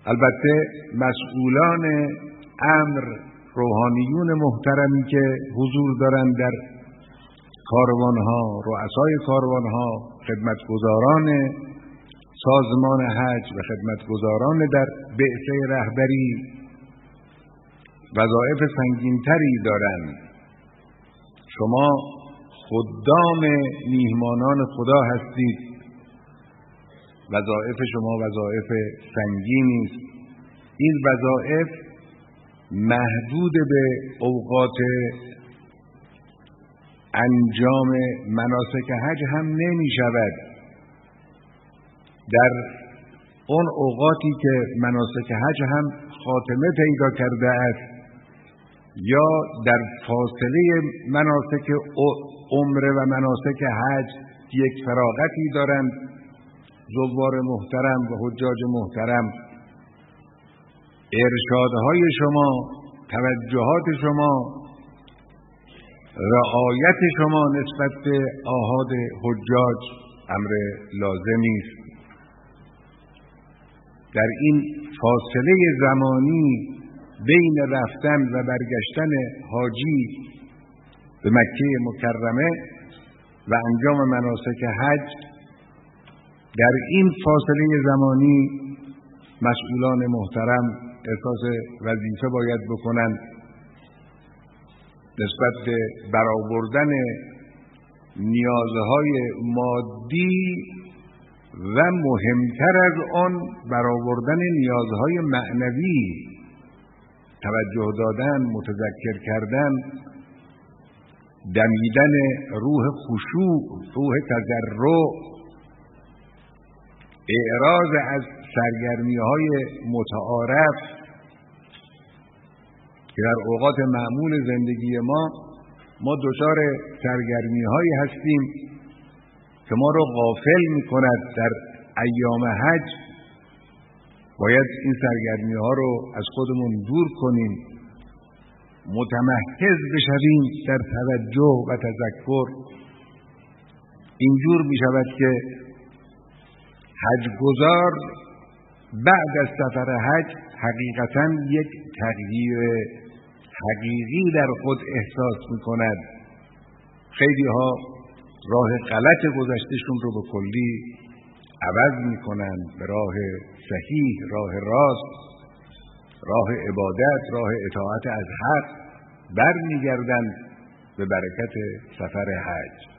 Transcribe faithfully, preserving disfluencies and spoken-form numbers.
البته مسئولان امر، روحانیون محترمی که حضور دارند در کاروانها، رؤسای کاروانها، خدمتگزاران سازمان حج و خدمتگزاران در بعثه رهبری وظایف سنگین‌تری دارند. شما خدام میهمانان خدا هستید. وظایف شما وظایف سنگینی است. این وظایف محدود به اوقات انجام مناسک حج هم نمی شود. در اون اوقاتی که مناسک حج هم خاتمه پیدا کرده است یا در فاصله مناسک عمره و مناسک حج یک فراغتی دارند زوار محترم و حجاج محترم، ارشادهای شما، توجهات شما، رعایت شما نسبت به آحاد حجاج امر لازمی است. در این فاصله زمانی بین رفتن و برگشتن حاجی به مکه مکرمه و انجام مناسک حج، در این فاصله زمانی مسئولان محترم احساس وظیفه باید بکنند نسبت به برآوردن نیازهای مادی و مهمتر از آن برآوردن نیازهای معنوی، توجه دادن، متذکر کردن، دمیدن روح خشوع، روح تضرع، اعراض از سرگرمی‌های متعارف که در اوقات معمول زندگی ما ما دچار سرگرمی‌هایی هستیم که ما رو غافل می‌کند. در ایام حج باید این سرگرمی‌ها رو از خودمون دور کنیم، متمرکز بشویم در توجه و تذکر. اینجور می‌شود که حج‌گزار بعد از سفر حج حقیقتاً یک تغییر حقیقی در خود احساس می‌کند. خیلی‌ها راه غلط گذشتهشون رو به کلی عوض می‌کنند، به راه صحیح، راه راست، راه عبادت، راه اطاعت از حق برمیگردند به برکت سفر حج.